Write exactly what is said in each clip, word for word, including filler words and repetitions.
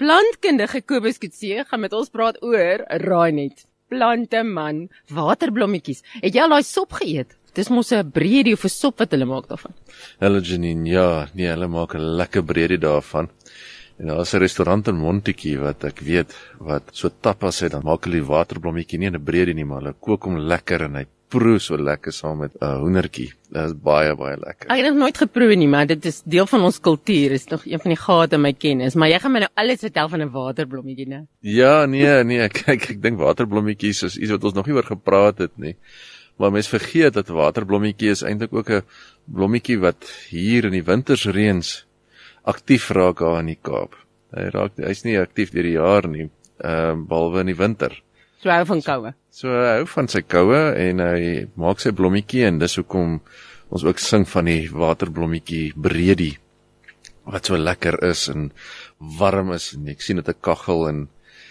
Plantkundige Kobus Coetzee gaan met ons praat oor, raai net, plante man, waterblommetjies. Het jy al daai sop geëet? Dis mos 'n breedie of 'n sop wat hulle maak daarvan. Hulle Janine, ja, nee, hulle maak 'n lekker breedie daarvan. En daar is 'n restaurant in Montetjie wat ek weet, wat so tapas het, dan maak hulle die waterblommetjie nie in 'n breedie nie, maar hulle kook hom lekker en hy proe so lekker saam met 'n uh, hoendertjie. Dit is baie, baie lekker. Ek het nog nooit geproe nie, maar dit is deel van ons kultuur, is nog een van die gate in my kennis, maar jy gaan my nou alles vertel van 'n waterblommetjie, né? Ja, nee, nee, kyk, ek dink waterblommetjies is iets wat ons nog nie oor gepraat het nie. Maar mens vergeet dat waterblommetjie is eintlik ook 'n blommetjie wat hier in die wintersreëns aktief raak daar in die Kaap. Hy raak, hy's nie aktief deur die jaar nie, ehm uh, behalwe in die winter. So hou van koue. So hy hou van sy koue en hy maak sy blommetjie en dis hoekom ons ook sing van die waterblommetjie breedie, wat so lekker is en warm is en ek sien dit 'n kaggel en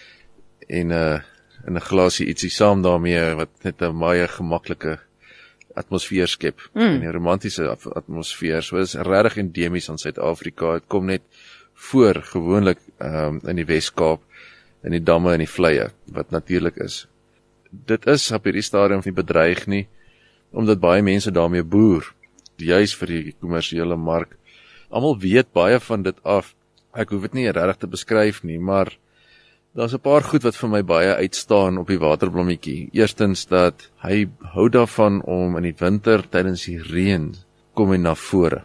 en 'n uh, en 'n glasie ietsie saam daarmee wat net 'n baie gemaklike atmosfeer skep, mm. en 'n romantiese atmosfeer. So is regtig endemies aan Suid-Afrika. Dit kom net voor gewoonlik um, in die Wes-Kaap, in die damme en die vleie, wat natuurlik is. Dit is op hierdie stadium nie bedreig nie, omdat baie mense daarmee boer, juis vir die kommersiële mark. Almal weet baie van dit af. Ek hoef dit nie regtig te beskryf nie, maar daar's 'n paar goed wat vir my baie uitstaan op die waterblommetjie. Eerstens dat hy hou daarvan om in die winter tydens die reën kom hy na vore.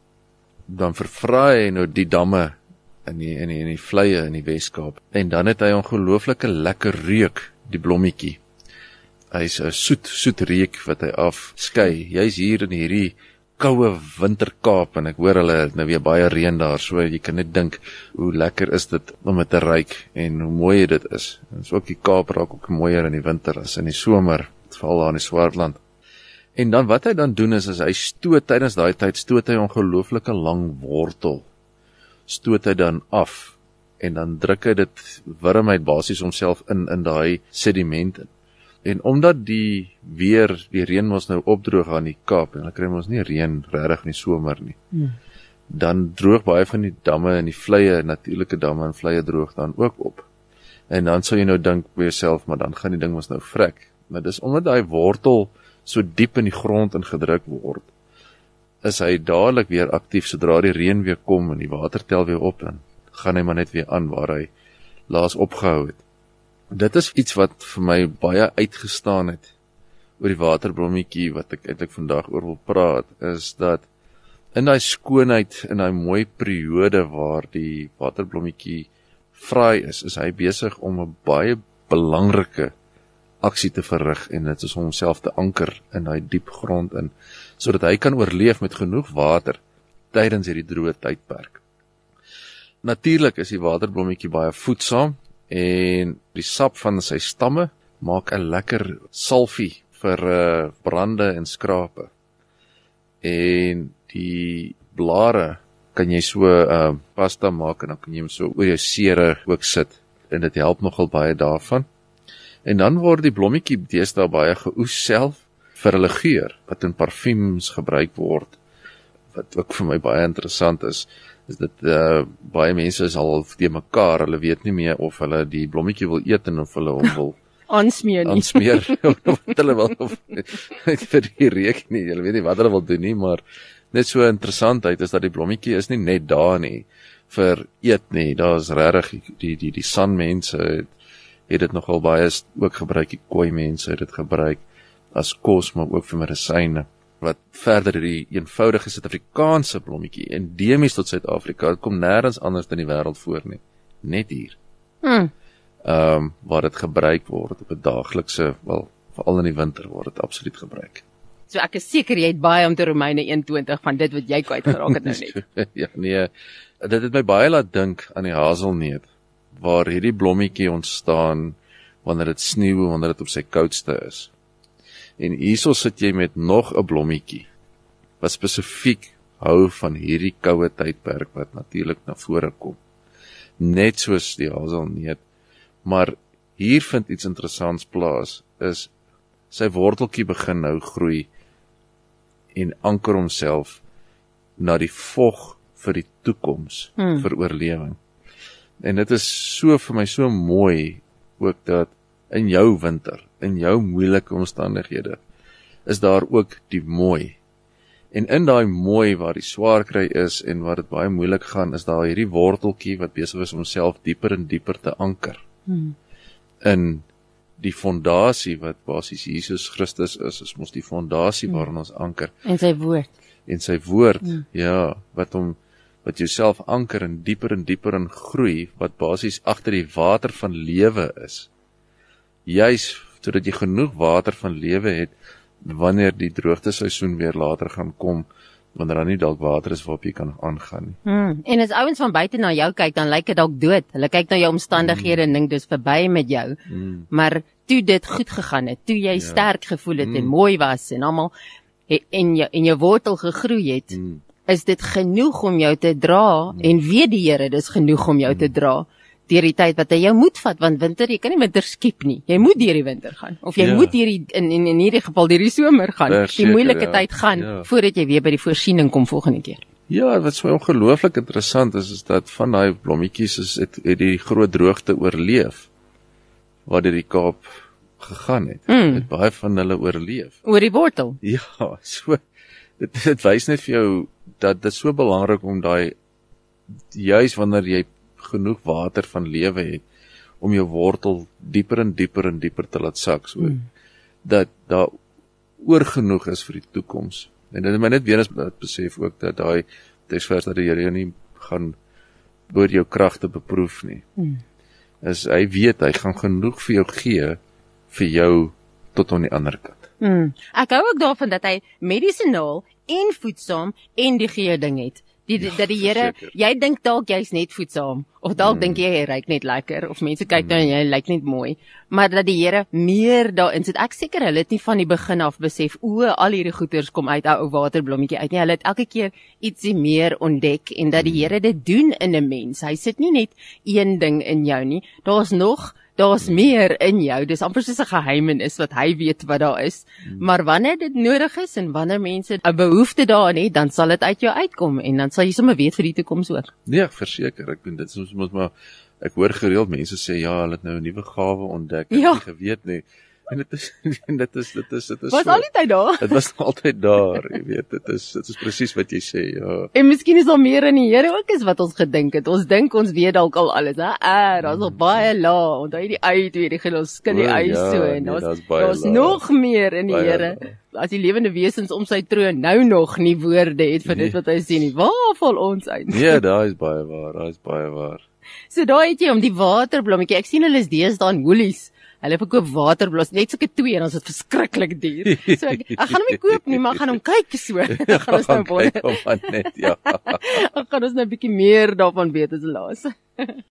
Dan vervraai hy nou die damme in die in die in die vleie in die Wes-Kaap en dan het hy ongelooflike lekker reuk, die blommetjie. Hy's 'n soet soet reuk wat hy afskei. Jy's hier in hierdie koue winterkaap en ek hoor hulle het nou weer baie reën daar, so jy kan net dink hoe lekker is dit om dit te ruik en hoe mooi dit is. En so ook die Kaap raak ook mooier in die winter as in die somer, veral daar in die Swartland. En dan wat hy dan doen is, is hy stoot tydens daai tyd stoot hy ongelooflike lang wortel. Stoot hy dan af en dan druk hy dit wurm hy basies homself in in daai sediment in. En omdat die weer, die reën mos nou opdroog aan die Kaap, en dan kry ons nie reën regtig in die somer nie, hmm. dan droog baie van die damme en die vleie, natuurlike damme en vleie droog dan ook op. En dan sal jy nou dink by jouself, maar dan gaan die ding mos nou vrek. Maar dis omdat daai wortel so diep in die grond ingedruk word, is hy dadelik weer aktief, sodra die reën weer kom en die water tel weer op, dan gaan hy maar net weer aan waar hy laas opgehou het. Dit is iets wat vir my baie uitgestaan het oor die waterblommetjie wat ek eintlik vandag oor wil praat, is dat in daai skoonheid, in daai mooi periode waar die waterblommetjie vraai is, is hy besig om 'n baie belangrike aksie te verrig en dit is om homself te anker in daai diep grond in, sodat hy kan oorleef met genoeg water tydens hierdie droë tydperk. Natuurlik is die waterblommetjie baie voedsaam en die sap van sy stamme maak 'n lekker salfie vir uh, brande en skrape. En die blare kan jy so uh, pasta maak en dan kan jy hom so oor jou sere ook sit en dit help nogal baie daarvan. En dan word die blommetjie deesdae baie geoes self vir hulle geur wat in parfums gebruik word. Wat ook vir my baie interessant is, is dat uh, baie mense is al te mekaar, hulle weet nie meer of hulle die blommetjie wil eet en of hulle hom wil aansmeer nie. Aansmeer, wat hulle wil, of vir die reuk nie, hulle weet nie wat hulle wil doen nie, maar net so interessantheid is dat die blommetjie is nie net daar nie, vir eet nie, daar is regtig, die, die, die sanmense het, het dit nogal baie ook gebruik, die kooi mense het dit gebruik, as kos, maar ook vir medisyne, wat verder die eenvoudige Suid-Afrikaanse blommetjie, endemies tot Suid-Afrika, het kom nêrens anders in die wêreld voor nie, net hier. Hmm. Um, waar dit gebruik word op 'n daaglikse, wel, veral in die winter word dit absoluut gebruik. So ek is seker jy het baie om te Romeine eenentwintig van dit wat jy kwyt geraak het nou net. Ja, nee, dit het my baie laat dink aan die haselneut, waar hierdie blommetjie ontstaan wanneer dit sneeu, wanneer dit op sy koudste is. En hierso sit jy met nog 'n blommetjie wat spesifiek hou van hierdie koue tydperk wat natuurlik na vore kom. Net soos die haselneut, maar hier vind iets interessants plaas, is sy worteltjie begin nou groei en anker homself na die vog vir die toekoms, hmm. vir oorlewing. En dit is so vir my so mooi ook dat in jou winter, in jou moeilike omstandighede, is daar ook die mooi. En in daai mooi waar die swaar kry is en waar dit baie moeilik gaan, is daar hierdie worteltjie wat besig is om homself dieper en dieper te anker. Hmm. In die fondasie wat basies Jesus Christus is, is mos die fondasie hmm. waarin ons anker. En sy woord. En sy woord, hmm. ja, wat hom wat jouself anker en dieper en dieper in groei, wat basies agter die water van lewe is. Juis sodat jy genoeg water van lewe het, wanneer die droogteseisoen weer later gaan kom, wanneer daar nie dalk water is waarop jy kan aangaan nie. Hmm. En as ouens van buite na jou kyk, dan lyk dit dalk dood. Hulle kyk na jou omstandighede hmm. en dink dis verby met jou. Hmm. Maar toe dit goed gegaan het, toe jy ja. sterk gevoel het hmm. en mooi was en almal en jou en jou wortel gegroei het, hmm. is dit genoeg om jou te dra hmm. en weet die Here, dis genoeg om jou hmm. te dra deur die tyd wat hy jou moet vat, want winter, jy kan nie winter skiep nie. Jy moet deur die winter gaan. Of jy ja. moet deur die in, in in hierdie geval deur die somer gaan. Daar die seker, moeilike ja. tyd gaan ja. voordat jy weer by die voorsiening kom volgende keer. Ja, wat so ongelooflik interessant is, is dat van daai blommetjies is het, het die groot droogte oorleef wat deur die Kaap gegaan het. Mm. Het baie van hulle oorleef. Oor die wortel. Ja, so dit dit wys net vir jou dat dit so belangrik om daai juis wanneer jy genoeg water van lewe het, om jou wortel dieper en dieper en dieper te laat sak, so, mm. dat daar oorgenoeg is vir die toekoms. En dit is my net weer eens besef ook, dat daai teksvers dat die Here jou nie gaan oor jou kragte beproef nie. Mm. Is, hy weet, hy gaan genoeg vir jou gee, vir jou tot aan die ander kant. Mm. Ek hou ook daarvan dat hy medisinaal en voedsaam en die gee ding het. Die, die, dat die Here, jy dink dalk jy's net voedsaam, of dalk mm. dink jy jy ryk net lekker, of mense kyk nou en jy lyk net mooi, maar dat die Here meer daarin sit. Ek seker hulle het nie van die begin af besef, o, al hierdie goeders kom uit 'n ou waterblommetjie uit nie. Hulle het elke keer ietsie meer ontdek en dat die Here dit doen in 'n mens. Hy sit nie net een ding in jou nie. Daar's nog Daar's meer in jou, dis amper soos 'n geheimenis wat hy weet wat daar is, hmm. maar wanneer dit nodig is en wanneer mense 'n behoefte daarin het, dan sal dit uit jou uitkom en dan sal jy sommer weet vir die toekoms ook. Nee, verseker, ek doen dit soms mos maar ek hoor gereeld mense sê ja, hulle het nou 'n nuwe gawe ontdek, ek ja. het nie geweet nie. En dit is en dit is dit is dit is was so, altyd daar. Dit was altyd daar, jy weet, dit is dit is presies wat jy sê, ja. En miskien is daar meer in die Here ook is wat ons gedink het. Ons dink ons weet dalk al alles, hè? Ah, daar's nog baie laag. Onthou jy die ei toe hierdie gelos skin die ei ja, so en nee, daar's daar's nog meer in die baie Here. Laag. As die lewende wesens om sy troon nou nog nie woorde het vir nee. dit wat hy sê nie. Waar val ons uit? Nee, daai is baie waar, daai is baie waar. So daai het jy om die waterblommetjie. Ek sien hulle is deesdae in Woolies. Hulle verkoop waterblos, net sulke twee en ons het verskriklik duur. So ek, ek gaan hom nie koop nie, maar ek gaan hom kyk so. Dan gaan ons nou kyk hom net, ja. Ek gaan ons nou 'n bietjie meer daarvan weet as laas.